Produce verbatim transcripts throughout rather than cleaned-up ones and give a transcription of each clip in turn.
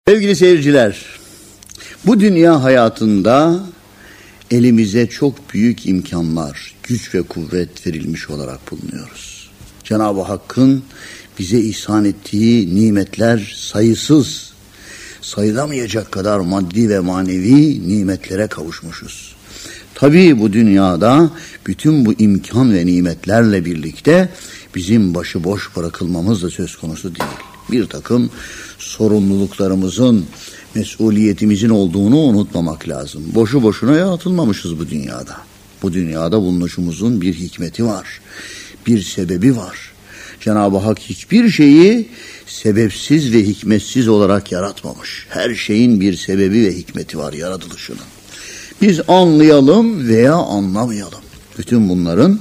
Sevgili seyirciler, bu dünya hayatında elimize çok büyük imkanlar, güç ve kuvvet verilmiş olarak bulunuyoruz. Cenab-ı Hakk'ın bize ihsan ettiği nimetler sayısız, sayılamayacak kadar maddi ve manevi nimetlere kavuşmuşuz. Tabii bu dünyada bütün bu imkan ve nimetlerle birlikte bizim başıboş bırakılmamız da söz konusu değil. Bir takım sorumluluklarımızın, mesuliyetimizin olduğunu unutmamak lazım. Boşu boşuna yaratılmamışız bu dünyada. Bu dünyada bulunuşumuzun bir hikmeti var, bir sebebi var. Cenab-ı Hak hiçbir şeyi sebepsiz ve hikmetsiz olarak yaratmamış. Her şeyin bir sebebi ve hikmeti var yaratılışının. Biz anlayalım veya anlamayalım. Bütün bunların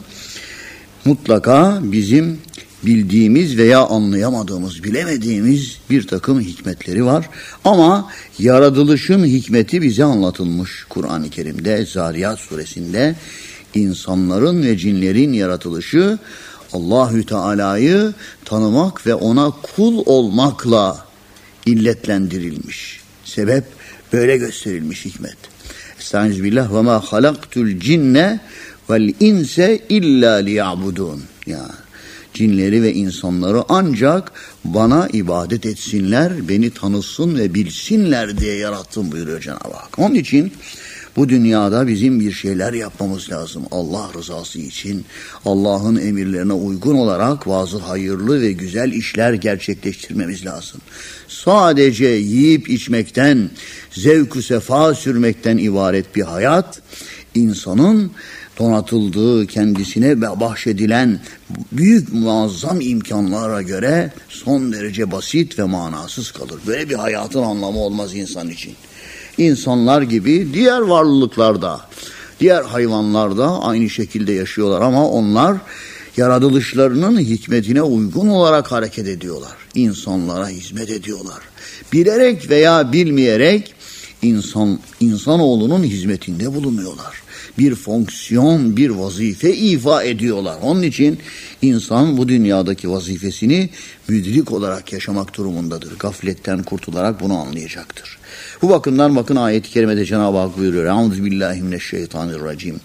mutlaka bizim bildiğimiz veya anlayamadığımız, bilemediğimiz bir takım hikmetleri var. Ama yaratılışın hikmeti bize anlatılmış Kur'an-ı Kerim'de, Zariyat suresinde. İnsanların ve cinlerin yaratılışı Allahü Teala'yı tanımak ve ona kul olmakla illetlendirilmiş. Sebep böyle gösterilmiş hikmet. Estağfirullah ve ma halaktul cinne vel inse illa liya'budun. Yani cinleri ve insanları ancak bana ibadet etsinler, beni tanısın ve bilsinler diye yarattım buyuruyor Cenab-ı Hak. Onun için bu dünyada bizim bir şeyler yapmamız lazım. Allah rızası için, Allah'ın emirlerine uygun olarak bazı hayırlı ve güzel işler gerçekleştirmemiz lazım. Sadece yiyip içmekten, zevk-ü sefa sürmekten ibaret bir hayat, insanın donatıldığı, kendisine bahşedilen büyük muazzam imkanlara göre son derece basit ve manasız kalır. Böyle bir hayatın anlamı olmaz insan için. İnsanlar gibi diğer varlıklarda, diğer hayvanlarda aynı şekilde yaşıyorlar ama onlar yaratılışlarının hikmetine uygun olarak hareket ediyorlar. İnsanlara hizmet ediyorlar. Bilerek veya bilmeyerek insan insanoğlunun hizmetinde bulunuyorlar. Bir fonksiyon, bir vazife ifa ediyorlar. Onun için insan bu dünyadaki vazifesini müdrik olarak yaşamak durumundadır. Gafletten kurtularak bunu anlayacaktır. Bu bakımdan bakın ayet-i kerimede Cenab-ı Hak buyuruyor. Euzubillahimineşşeytanirracim.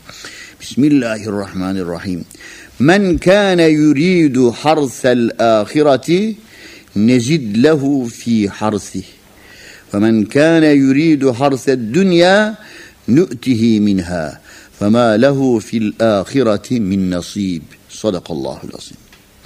Bismillahirrahmanirrahim. Men kâne yuridu harsel âhireti nezid lehu fî harsih. Ve men kâne yuridu harsed dünya nü'tihi minha. فَمَا لَهُ فِي الْآخِرَةِ مِنْ نَصِيبٍ. Sadakallahul azim.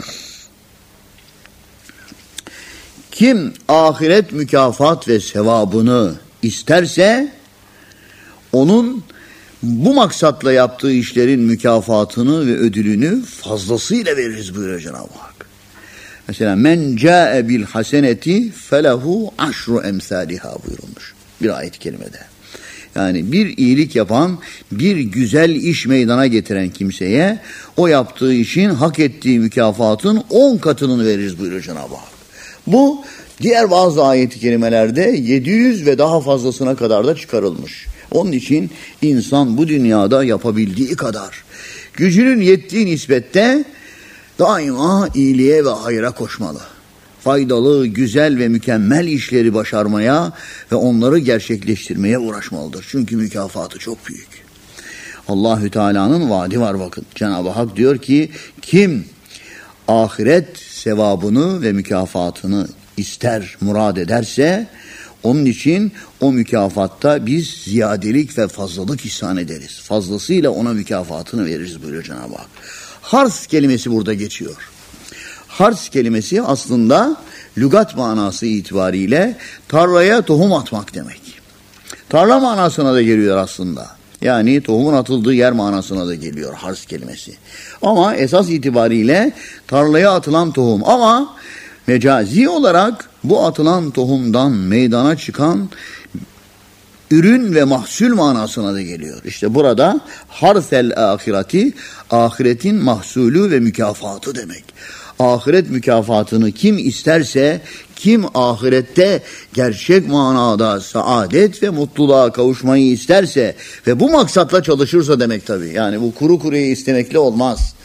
Kim ahiret mükafat ve sevabını isterse onun bu maksatla yaptığı işlerin mükafatını ve ödülünü fazlasıyla veririz buyuruyor Cenab-ı Hak. Mesela men ca'e bil haseneti felehu aşru emsaliha buyurulmuş bir ayet-i kerimede. Yani bir iyilik yapan, bir güzel iş meydana getiren kimseye o yaptığı işin hak ettiği mükafatın on katını veririz buyuruyor Cenab-ı Hak. Bu diğer bazı ayet-i kerimelerde yedi yüz ve daha fazlasına kadar da çıkarılmış. Onun için insan bu dünyada yapabildiği kadar gücünün yettiği nispette daima iyiliğe ve hayra koşmalı. Faydalı, güzel ve mükemmel işleri başarmaya ve onları gerçekleştirmeye uğraşmalıdır. Çünkü mükafatı çok büyük. Allahü Teala'nın vaadi var bakın. Cenab-ı Hak diyor ki kim ahiret sevabını ve mükafatını ister, murad ederse onun için o mükafatta biz ziyadelik ve fazlalık ihsan ederiz. Fazlasıyla ona mükafatını veririz buyuruyor Cenab-ı Hak. Hars kelimesi burada geçiyor. Hars kelimesi aslında lügat manası itibariyle tarlaya tohum atmak demek. Tarla manasına da geliyor aslında. Yani tohumun atıldığı yer manasına da geliyor hars kelimesi. Ama esas itibariyle tarlaya atılan tohum. Ama mecazi olarak bu atılan tohumdan meydana çıkan ürün ve mahsul manasına da geliyor. İşte burada harsel ahireti, ahiretin mahsulü ve mükafatı demek. Ahiret mükafatını kim isterse, kim ahirette gerçek manada saadet ve mutluluğa kavuşmayı isterse ve bu maksatla çalışırsa demek tabii. Yani bu kuru kuruya istemekle olmaz.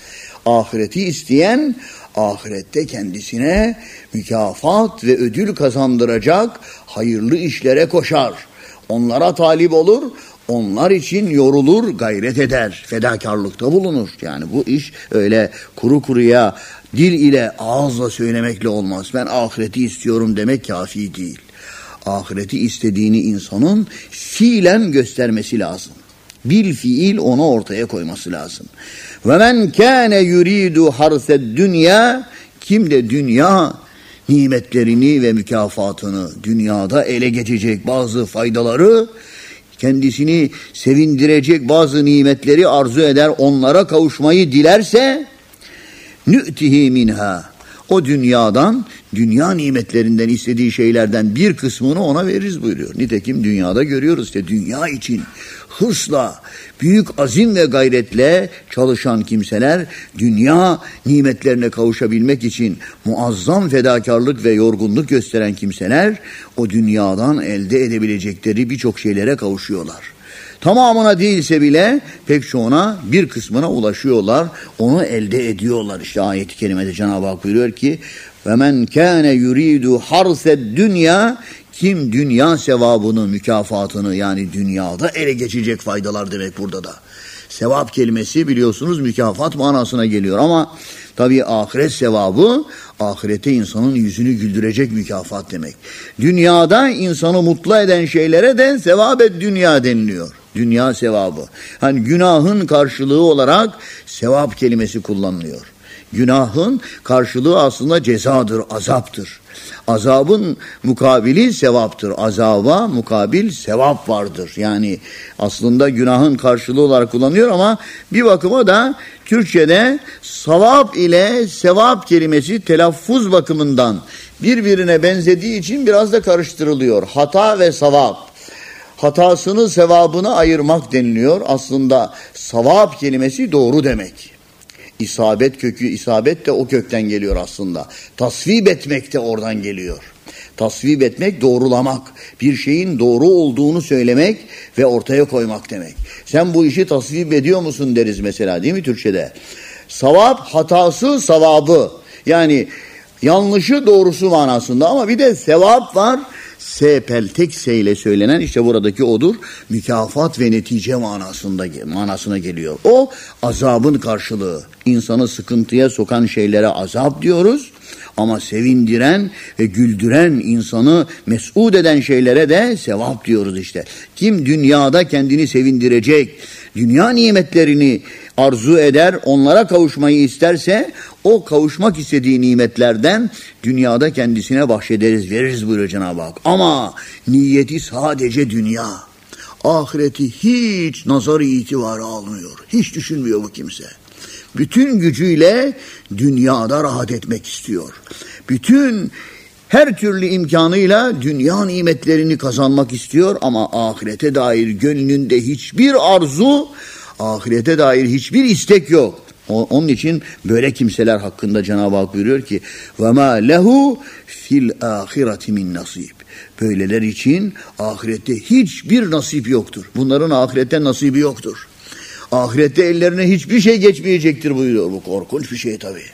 Ahireti isteyen, ahirette kendisine mükafat ve ödül kazandıracak hayırlı işlere koşar. Onlara talip olur, onlar için yorulur, gayret eder, fedakarlıkta bulunur. Yani bu iş öyle kuru kuruya dil ile ağızla söylemekle olmaz. Ben ahireti istiyorum demek kafi değil. Ahireti istediğini insanın fiilen göstermesi lazım. Bil fiil onu ortaya koyması lazım. Ve men kâne yuridu harsed dünya, kim de dünya nimetlerini ve mükafatını, dünyada ele geçecek bazı faydaları, kendisini sevindirecek bazı nimetleri arzu eder, onlara kavuşmayı dilerse, nü'tihi minha, o dünyadan, dünya nimetlerinden istediği şeylerden bir kısmını ona veririz buyuruyor. Nitekim dünyada görüyoruz işte, dünya için hırsla, büyük azim ve gayretle çalışan kimseler, dünya nimetlerine kavuşabilmek için muazzam fedakarlık ve yorgunluk gösteren kimseler, o dünyadan elde edebilecekleri birçok şeylere kavuşuyorlar. Tamamına değilse bile pek çoğuna, bir kısmına ulaşıyorlar, onu elde ediyorlar. İşte ayet-i kerimede Cenab-ı Hak buyuruyor ki وَمَنْ كَانَ يُرِيدُ حَرْسَ الدُّنْيَا, kim dünya sevabını, mükafatını, yani dünyada ele geçecek faydalar demek burada da. Sevap kelimesi biliyorsunuz mükafat manasına geliyor ama tabii ahiret sevabı, ahirette insanın yüzünü güldürecek mükafat demek. Dünyada insanı mutlu eden şeylere de sevab-et dünya deniliyor. Dünya sevabı. Hani günahın karşılığı olarak sevap kelimesi kullanılıyor. Günahın karşılığı aslında cezadır, azaptır. Azabın mukabili sevaptır. Azaba mukabil sevap vardır. Yani aslında günahın karşılığı olarak kullanılıyor ama bir bakıma da Türkçe'de savap ile sevap kelimesi telaffuz bakımından birbirine benzediği için biraz da karıştırılıyor. Hata ve savap. Hatasını sevabını ayırmak deniliyor. Aslında savap kelimesi doğru demek. İsabet kökü, isabet de o kökten geliyor aslında. Tasvip etmek de oradan geliyor. Tasvip etmek, doğrulamak. Bir şeyin doğru olduğunu söylemek ve ortaya koymak demek. Sen bu işi tasvip ediyor musun deriz mesela, değil mi Türkçe'de? Savap, hatası, savabı. Yani yanlışı doğrusu manasında ama bir de sevap var. S peltek S ile söylenen işte buradaki odur. Mükafat ve netice manasında manasına geliyor. O azabın karşılığı. İnsanı sıkıntıya sokan şeylere azap diyoruz. Ama sevindiren ve güldüren, insanı mes'ud eden şeylere de sevap diyoruz işte. Kim dünyada kendini sevindirecek, dünya nimetlerini arzu eder, onlara kavuşmayı isterse, o kavuşmak istediği nimetlerden dünyada kendisine bahşederiz, veririz buyuruyor Cenab-ı Hak. Ama niyeti sadece dünya. Ahireti hiç nazarı itibara almıyor. Hiç düşünmüyor bu kimse. Bütün gücüyle dünyada rahat etmek istiyor. Bütün her türlü imkanıyla dünya nimetlerini kazanmak istiyor ama ahirete dair gönlünde hiçbir arzu, ahirete dair hiçbir istek yok. Onun için böyle kimseler hakkında Cenab-ı Hak buyuruyor ki وَمَا لَهُ فِي الْآخِرَةِ مِنْ نَصِيبٍ. Böyleler için ahirette hiçbir nasip yoktur. Bunların ahirette nasibi yoktur. Ahirette ellerine hiçbir şey geçmeyecektir buyuruyor. Bu korkunç bir şey tabii.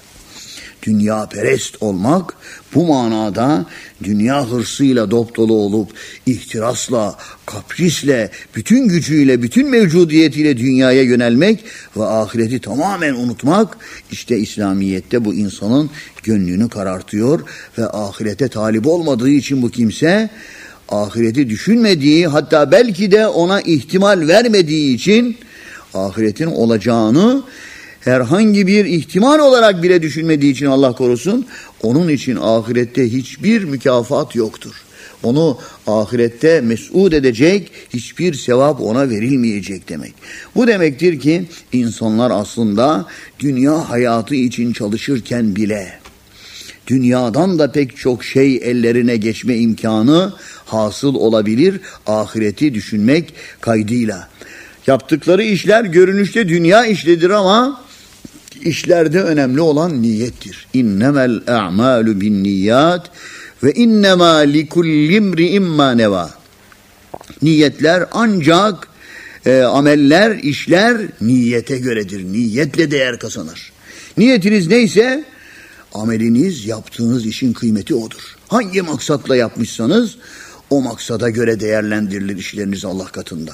Dünya perest olmak, bu manada dünya hırsıyla dopdolu olup ihtirasla, kaprisle, bütün gücüyle, bütün mevcudiyetiyle dünyaya yönelmek ve ahireti tamamen unutmak, işte İslamiyet'te bu insanın gönlünü karartıyor ve ahirete talip olmadığı için bu kimse ahireti düşünmediği, hatta belki de ona ihtimal vermediği için ahiretin olacağını herhangi bir ihtimal olarak bile düşünmediği için, Allah korusun, onun için ahirette hiçbir mükafat yoktur. Onu ahirette mes'ud edecek hiçbir sevap ona verilmeyecek demek. Bu demektir ki insanlar aslında dünya hayatı için çalışırken bile dünyadan da pek çok şey ellerine geçme imkanı hasıl olabilir ahireti düşünmek kaydıyla. Yaptıkları işler görünüşte dünya işledir ama işlerde önemli olan niyettir. İnnemel a'malu bin niyat ve innema likulli imri'in ma neva. Niyetler ancak e, ameller, işler niyete göredir. Niyetle değer kazanır. Niyetiniz neyse ameliniz, yaptığınız işin kıymeti odur. Hangi maksatla yapmışsanız o maksada göre değerlendirilir işleriniz Allah katında.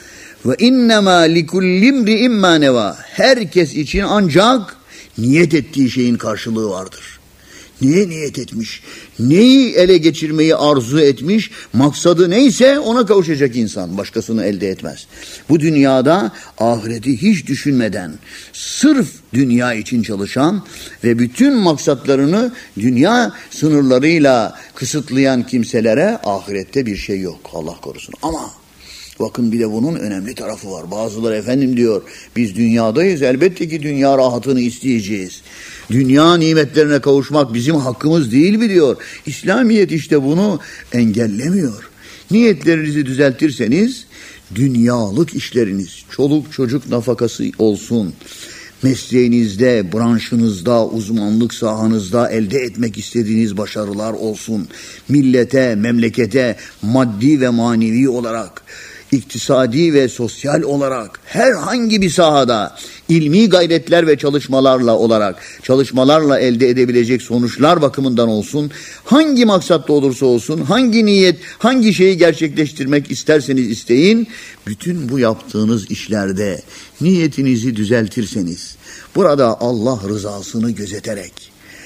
Ve innemâ likullimri'in mâ nevâ. Herkes için ancak niyet ettiği şeyin karşılığı vardır. Neye niyet etmiş? Neyi ele geçirmeyi arzu etmiş? Maksadı neyse ona kavuşacak insan. Başkasını elde etmez. Bu dünyada ahireti hiç düşünmeden sırf dünya için çalışan ve bütün maksatlarını dünya sınırlarıyla kısıtlayan kimselere ahirette bir şey yok. Allah korusun. Ama bakın bir de bunun önemli tarafı var. Bazıları efendim diyor biz dünyadayız, elbette ki dünya rahatını isteyeceğiz. Dünya nimetlerine kavuşmak bizim hakkımız değil mi diyor. İslamiyet işte bunu engellemiyor. Niyetlerinizi düzeltirseniz dünyalık işleriniz, çoluk çocuk nafakası olsun, mesleğinizde, branşınızda, uzmanlık sahanızda elde etmek istediğiniz başarılar olsun, millete, memlekete maddi ve manevi olarak, iktisadi ve sosyal olarak herhangi bir sahada ilmi gayretler ve çalışmalarla olarak çalışmalarla elde edebilecek sonuçlar bakımından olsun, hangi maksatta olursa olsun, hangi niyet, hangi şeyi gerçekleştirmek isterseniz isteyin, bütün bu yaptığınız işlerde niyetinizi düzeltirseniz, burada Allah rızasını gözeterek,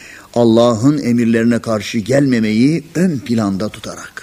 Allah'ın emirlerine karşı gelmemeyi ön planda tutarak,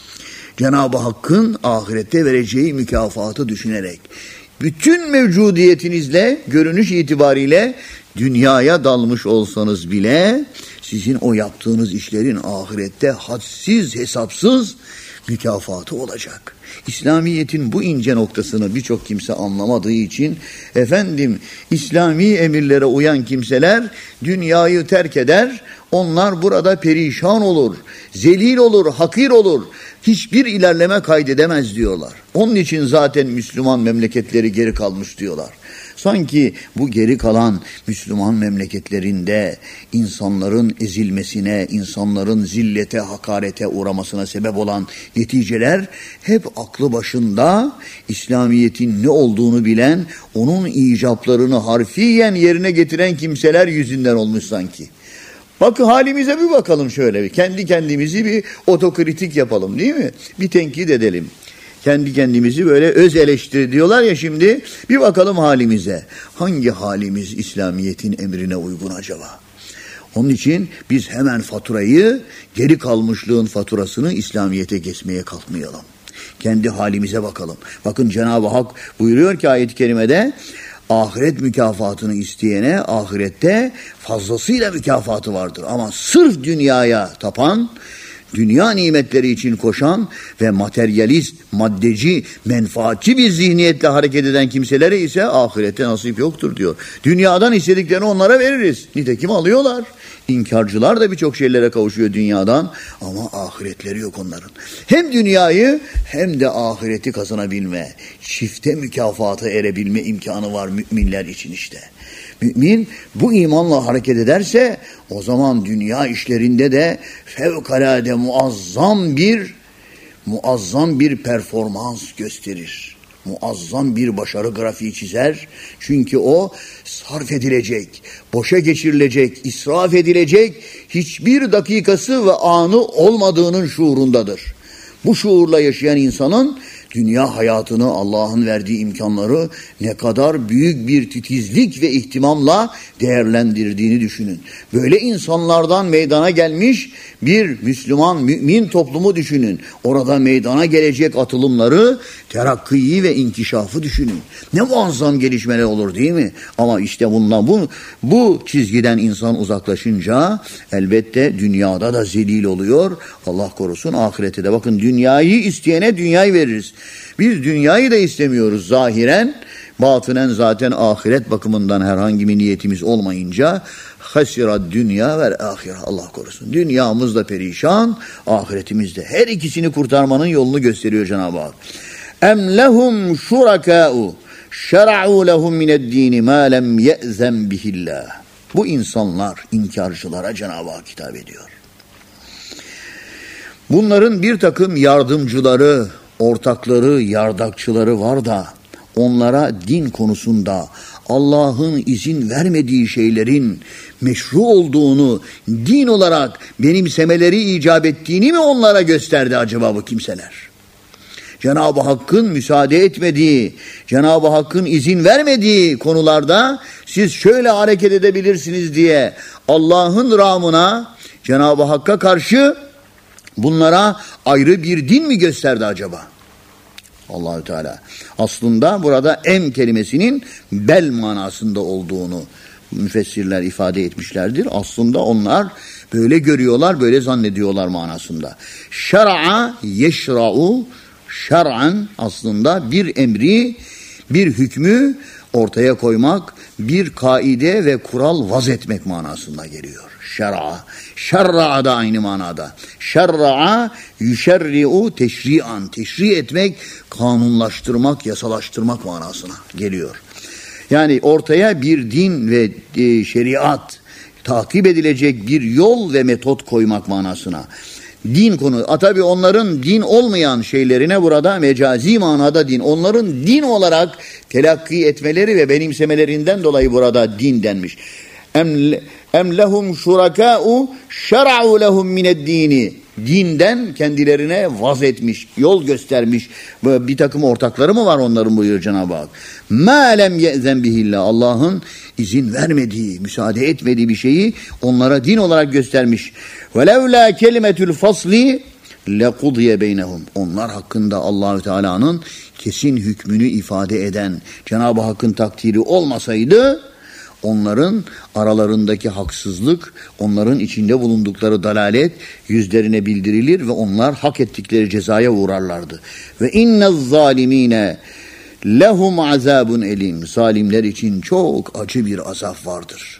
Cenab-ı Hakk'ın ahirette vereceği mükafatı düşünerek, bütün mevcudiyetinizle, görünüş itibariyle dünyaya dalmış olsanız bile, sizin o yaptığınız işlerin ahirette hadsiz hesapsız mükafatı olacak. İslamiyet'in bu ince noktasını birçok kimse anlamadığı için, efendim İslami emirlere uyan kimseler dünyayı terk eder, onlar burada perişan olur, zelil olur, hakir olur, hiçbir ilerleme kaydedemez diyorlar. Onun için zaten Müslüman memleketleri geri kalmış diyorlar. Sanki bu geri kalan Müslüman memleketlerinde insanların ezilmesine, insanların zillete, hakarete uğramasına sebep olan neticeler hep aklı başında, İslamiyet'in ne olduğunu bilen, onun icaplarını harfiyen yerine getiren kimseler yüzünden olmuş sanki. Bakın halimize bir bakalım şöyle bir. Kendi kendimizi bir otokritik yapalım değil mi? Bir tenkit edelim. Kendi kendimizi böyle öz eleştiri diyorlar ya şimdi. Bir bakalım halimize. Hangi halimiz İslamiyet'in emrine uygun acaba? Onun için biz hemen faturayı, geri kalmışlığın faturasını İslamiyet'e kesmeye kalkmayalım. Kendi halimize bakalım. Bakın Cenab-ı Hak buyuruyor ki ayet-i kerimede, ahiret mükafatını isteyene ahirette fazlasıyla mükafatı vardır. Ama sırf dünyaya tapan, dünya nimetleri için koşan ve materyalist, maddeci, menfaatçi bir zihniyetle hareket eden kimselere ise ahirette nasip yoktur diyor. Dünyadan istediklerini onlara veririz. Nitekim alıyorlar. İnkarcılar da birçok şeylere kavuşuyor dünyadan ama ahiretleri yok onların. Hem dünyayı hem de ahireti kazanabilme, çifte mükafata erebilme imkanı var müminler için işte. Mümin bu imanla hareket ederse o zaman dünya işlerinde de fevkalade muazzam bir muazzam bir performans gösterir. Muazzam bir başarı grafiği çizer. Çünkü o sarf edilecek, boşa geçirilecek, israf edilecek hiçbir dakikası ve anı olmadığının şuurundadır. Bu şuurla yaşayan insanın dünya hayatını, Allah'ın verdiği imkanları ne kadar büyük bir titizlik ve ihtimamla değerlendirdiğini düşünün. Böyle insanlardan meydana gelmiş bir Müslüman, mümin toplumu düşünün. Orada meydana gelecek atılımları, terakkiyi ve inkişafı düşünün. Ne muazzam gelişmeler olur değil mi? Ama işte bundan bu, bu çizgiden insan uzaklaşınca elbette dünyada da zelil oluyor. Allah korusun ahirete de. Bakın dünyayı isteyene dünyayı veririz. Biz dünyayı da istemiyoruz zahiren, batınen zaten ahiret bakımından herhangi bir niyetimiz olmayınca hasira dünya ve ahire, Allah korusun. Dünyamız da perişan, ahiretimiz de. Her ikisini kurtarmanın yolunu gösteriyor Cenab-ı Hak. Em lehum şurakâ'u şera'u lehum mined-dîni mâ lem ye'zem bihillah. Bu insanlar inkarcılara Cenab-ı Hak hitap ediyor. Bunların bir takım yardımcıları, ortakları, yardakçıları var da onlara din konusunda Allah'ın izin vermediği şeylerin meşru olduğunu, din olarak benimsemeleri icap ettiğini mi onlara gösterdi acaba bu kimseler? Cenab-ı Hakk'ın müsaade etmediği, Cenab-ı Hakk'ın izin vermediği konularda siz şöyle hareket edebilirsiniz diye Allah'ın ramına, Cenab-ı Hakk'a karşı bunlara ayrı bir din mi gösterdi acaba? Allahü Teala aslında burada em kelimesinin bel manasında olduğunu müfessirler ifade etmişlerdir. Aslında onlar böyle görüyorlar, böyle zannediyorlar manasında. Şer'a yeşra'u, şer'an aslında bir emri, bir hükmü ortaya koymak, bir kaide ve kural vaz etmek manasına geliyor. Şer'a. Şer'a da aynı manada. Şer'a yüşerri'u teşri'an. Teşri etmek, kanunlaştırmak, yasalaştırmak manasına geliyor. Yani ortaya bir din ve e, şeriat, takip edilecek bir yol ve metot koymak manasına. Din konu. Tabi onların din olmayan şeylerine burada mecazi manada din. Onların din olarak telakki etmeleri ve benimsemelerinden dolayı burada din denmiş. Em, em lehum şurakâ'u şer'u lehum mineddini. Dinden kendilerine vaz etmiş, yol göstermiş. Bir takım ortakları mı var onların buyuruyor Cenab-ı Hak. Mâ lem ye'zen bihillah. Allah'ın izin vermediği, müsaade etmediği bir şeyi onlara din olarak göstermiş. وَلَوْلَا كَلِمَةُ الْفَصْلِ لَقُضِيَ بَيْنَهُمْ. Onlar hakkında Allahü Teala'nın kesin hükmünü ifade eden Cenab-ı Hakk'ın takdiri olmasaydı onların aralarındaki haksızlık, onların içinde bulundukları dalalet yüzlerine bildirilir ve onlar hak ettikleri cezaya uğrarlardı. Ve innez zalimine lehum azabun elim. Zalimler için çok acı bir azap vardır.